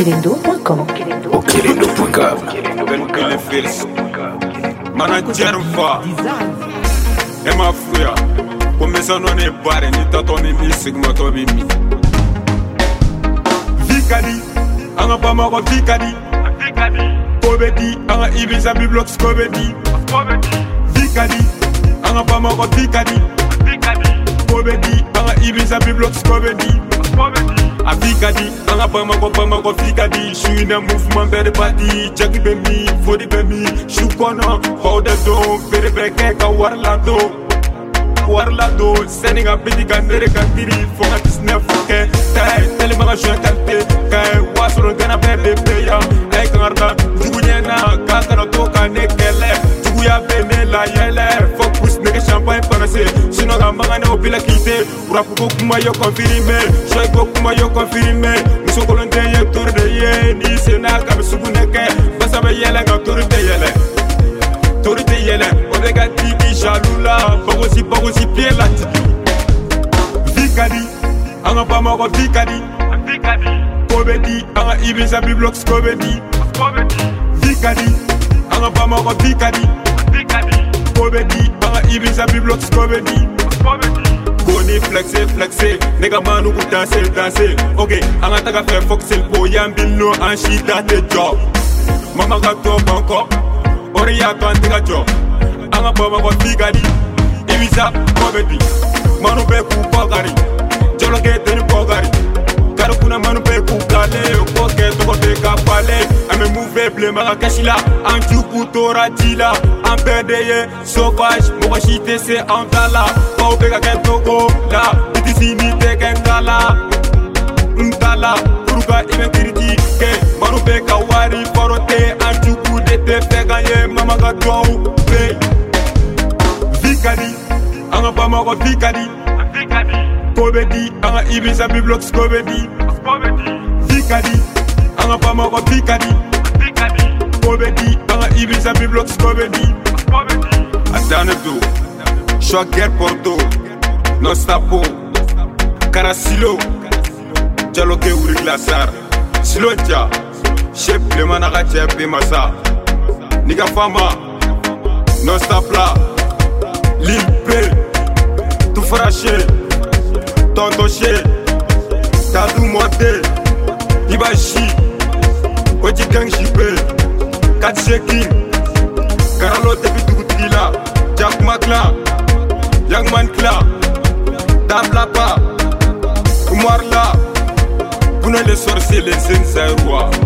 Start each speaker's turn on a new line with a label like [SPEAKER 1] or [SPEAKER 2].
[SPEAKER 1] Okelendo.com.
[SPEAKER 2] Manager fa Emma Fuya Começa no ne bare ni tato mi sigma to mi Vikadi Anga pama ko Vikadi Kobedi Anga Ibiza Biblox Kobedi Vikadi Anga pama ko Vikadi Kobedi Anga Ibiza Biblox Kobedi A Vikadi Anga pama ko Vikadi. Je suis dans mouvement vers le parti. Jackie Bemi, Fodi Bemi. Je suis content, Fauda Do, Berebeke, Kawarlado. Warlado, Senegal, Petit Gandere, Kantiri, Fonga 19, Kay, Telemara, je suis canté, Kay, Wasson, Gana, Bebe, Peya, Ekarda, Duguyena, Kakana, Toka, Nekele, Duguya, Benela, Yele, Focus, Neke, Champagne, Panacé, sinon, Gamana, Opila, Kite, Rapuko, Kumayo, confirmé, Shoiko, Kumayo, confirmé, Mousso Colonté, Tour de Ye, Ni Sena, Kabsuguneke, Basabe Yele, Tour de Yele. Torite yele, odega tiki jalula, bagosi pied la tiki. Vikadi, anga pama ko Vikadi. Kobedi, anga Ibiza Biblox Kobedi. Vikadi, anga pama ko Vikadi. Kobedi, anga Ibiza Biblox Kobedi. Koni flexe, nega manu ku danser. Ok, anga taga faire foxel po yambino en shita te job. Mama gato banko. Oria kantiga jo Anga baba ko Vikadi Ibiza Kobedi Manu be ku Kogari Jolo ke teni Kogari Karo kuna manu be ku Kale Koke toko te ka pale Ame mouve ble maka kashila Anju kutora jila Amperdeye sauvage Moko shite se antala Pao beka ken toko la Biti sini te ken kala Ntala Uruka imen kiriti ke Manu be ka wari forote Anju te feganye mama ga dou be Vikadi anga pama ko Vikadi Kobedi anga Ibiza Biblox Kobedi Vikadi anga pama ko Vikadi Kobedi anga Ibiza Biblox Kobedi Adane do Shocker Porto Nostapo Karasilo Jaloke uri glasar Siloja Chef le manaka chepe masa Niga fama Non stop là Lil P Tout fraché Tontoché Tadou monté Ibashi Oji gang jipe Kat Shekin Karalo tepi tukutila Jack Makla Youngman Kla Dablapa Umarla Boune les sorciers les zinsaïrois